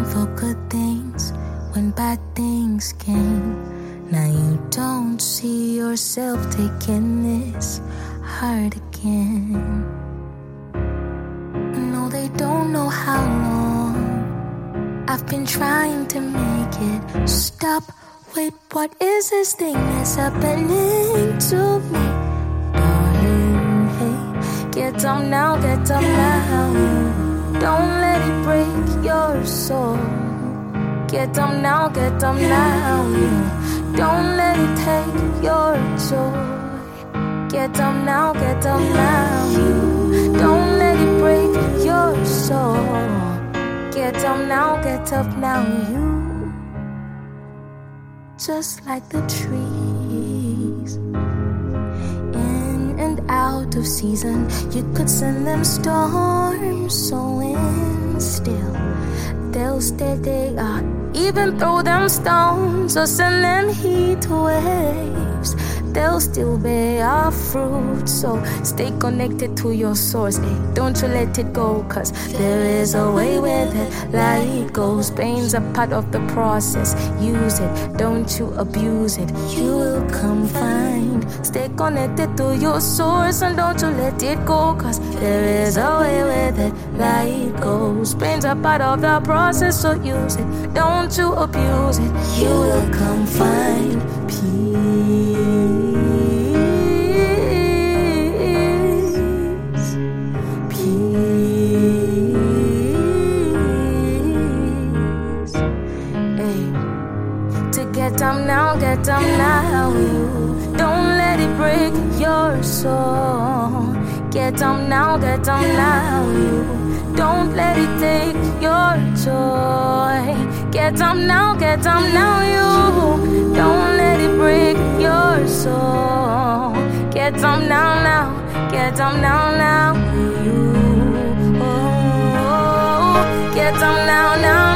for good things when bad things came. Now you don't see yourself taking this hard again. No, they don't know how long I've been trying to make it stop. Wait, what is this thing that's happening to me? Darling, hey, get up now, get up now. Don't let it break your soul. Get up now, get up now. Don't let it take your joy. Get up now, get up now. Don't let it break your soul. Get up now, get up now. You, just like the trees, in and out of season. You could send them storms, so in still they'll stay they are. Even throw them stones or send them heat waves, they'll still bear fruit. So stay connected to your source, eh? Don't you let it go, cause there is a way with it. Light goes, pain's a part of the process. Use it, don't you abuse it. You will come find. Stay connected to your source and don't you let it go, cause there is a way with it. Light goes, pain's a part of the process. So use it, don't you abuse it. You will come find peace. Get up now, get up now. Don't let it break your soul. Get up now, get up now. Don't let it take your joy. Get up now, get up now. You don't let it break your soul. Get up now, now. Get up now, now. You, oh, get up now, now.